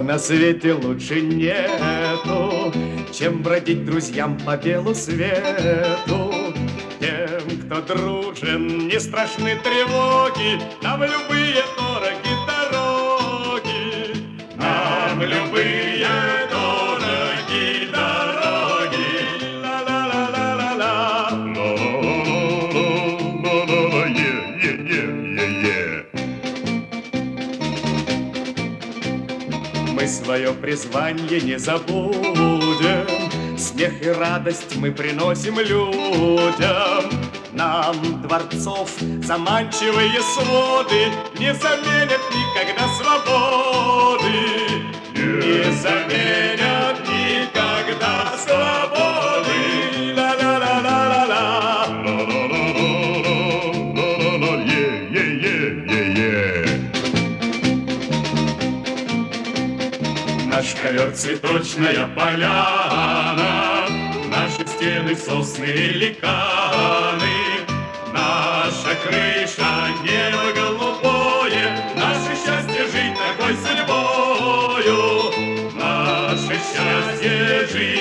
На свете лучше нету, чем бродить друзьям по белу свету. Тем, кто дружен, не страшны тревоги, нам любые дороги дороги. Нам любые дороги дороги. Ла-ла-ла-ла-ла-ла. Ла-ла-ла-ла-ла-ла-ла. Мы свое призвание не забудем, смех и радость мы приносим людям. Нам дворцов заманчивые своды не заменят никогда свободы. Не заменят никогда свободы. Ла-ла-ла-ла-ла-ла. Ла-ла-ла-ла-ла-ла-ла. Наш ковер цветочная поляна, наши стены сосны великаны, наша крыша небо голубое, наше счастье жить такой судьбою, наше счастье жить